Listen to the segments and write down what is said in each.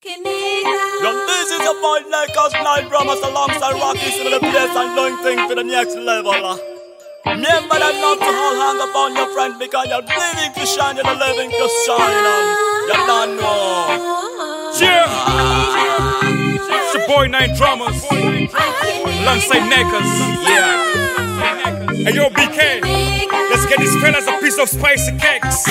Yo, this is your boy Lakers Night Dramas alongside Rocky to the place and doing things to the next level. Remember that not to all hang upon your friend because you're living to shine, you're living to shine. You don't know. Yeah, it's your boy Night Dramas alongside Nakers. Yeah. Hey yo, BK, let's get these fellas a piece of spicy cakes.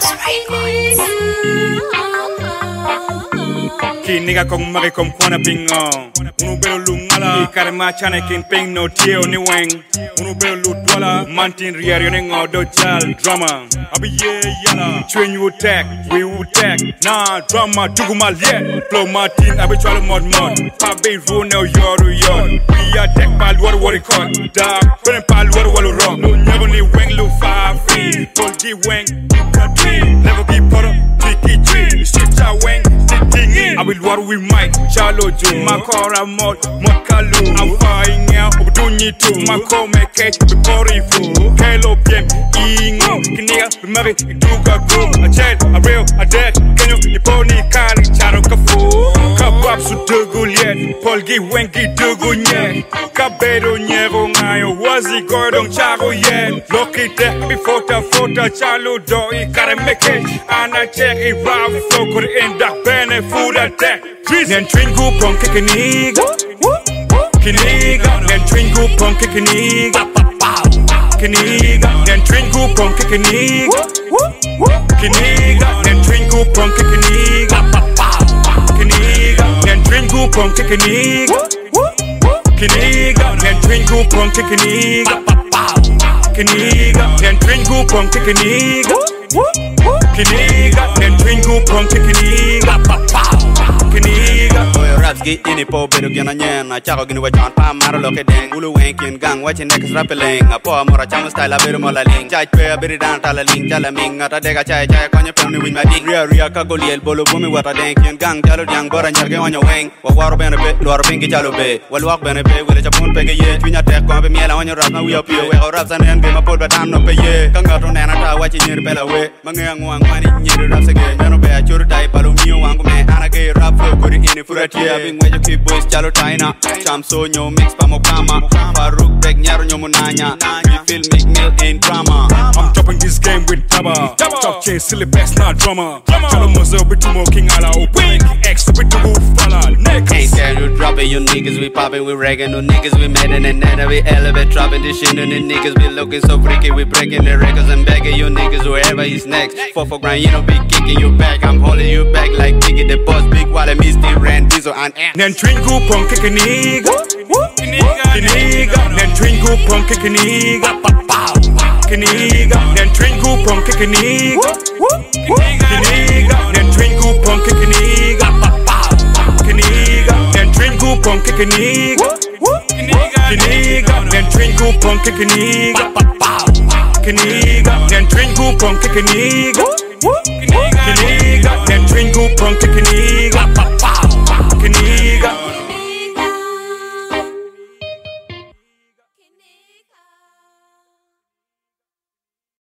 Ki nigga kong maki kom kwana pingo Unu belo lu ngala Ikare ma chane kin ping no tiyo ni weng Unu belo lu dwala Mantin rier yone ngo do jal Drama Abi ye yala Chuen you attack, we attack Nah drama duguma liet Flow Martin abi chwala mod Pa be ru neo yoru yor We attack pa luwaru wari kot Dark, penen pa luwaru walu rock Lu nyego ni weng lu fa free Pol gi weng, country Level gi poto, tiki tree Street cha weng I will war with Mike, Chalo Joe, Makora Mod Kalu. I'm flying out, Obduni too, Mako make before fu. Kelo Piem, Ingo, Kinia, Mary, Duga Group, a jet, a real, a dead, Kenyo, Niponi, Kari, Charo Kafu. Kabab su Duguliet, Polgi, Wenki, Dugunye. Kabedo, Niego, Nayo, Wazi, Gordon, Charo, Yen. Loki, before the photo, Chalo, Doi, Karameke, and I check it, Ralph, Foko, in that Bene, food attack. Nen twingu pon kikiniga Kiniga Nen twingu pon kikiniga Kiniga Nen twingu pon kikiniga Kiniga Nen twingu pon kikiniga Kiniga Nen twingu pon kikiniga Kiniga Nen twingu pon kikiniga Kiniga Nen twingu pon kikiniga Kiniga Nen twingu pon kikiniga Raps get in it, po, better get on yen. I charo gin with John Palm, Marlock, dang, Ulu Wankin, gang, watching next rappelling. A poor more chama style, a bit more ling. Chai pay a bit down, talaling, talaming, at a dega chai, on your family with my dick. Ria Cagoliel, Bolo Bumi, what a dank, gang, Jalo Young, Bor and Jargon on your wing. What water benefit, Lord Pinky Jalo Bay. Well, walk benefit with a Japon peg a year. Twin attack, Quampi Miela on your rap, now we up here. Where raps and then game a put, but I'm not pay ye. Come out on Anata, watching your bell away. Mangang one, money, raps again. Mano Bay, Churu type, Palumio, Wangume, Anake, rap, put it in it for a tear. When you keep boys chalo China Cham so nyo mix pa mokama Farouk dek nyaro nyo munanya We feel McMill in drama I'm dropping this game with Daba Chop chain silly best not drama Chalo mozo bitu mo king ala Wing X bitu gu fala Ain't scared to drop it, you niggas we poppin', we wreckin', no niggas we mad and then we elevate, dropping this shit and the niggas we looking so freaky, we breaking the records and begging you niggas whoever is next. For grind, you know be kicking you back, I'm holding you back like Biggie the boss, big while I miss the Rand Diesel and Nen twingu pon kikiniga Kiniga Nen twingu pon kikiniga Kiniga Nen twingu pon kikiniga Kiniga Nen twingu pon kikiniga Kiniga Nen twingu pon kikiniga Kiniga Nen twingu pon kikiniga Kiniga Nen twingu pon kikiniga